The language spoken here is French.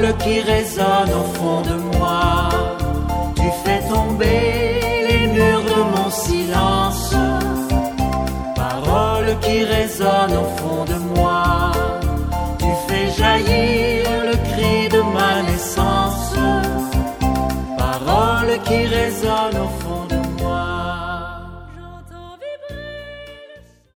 Parole qui résonne au fond de moi, tu fais tomber les murs de mon silence. Parole qui résonne au fond de moi, tu fais jaillir le cri de ma naissance. Parole qui résonne au fond de moi.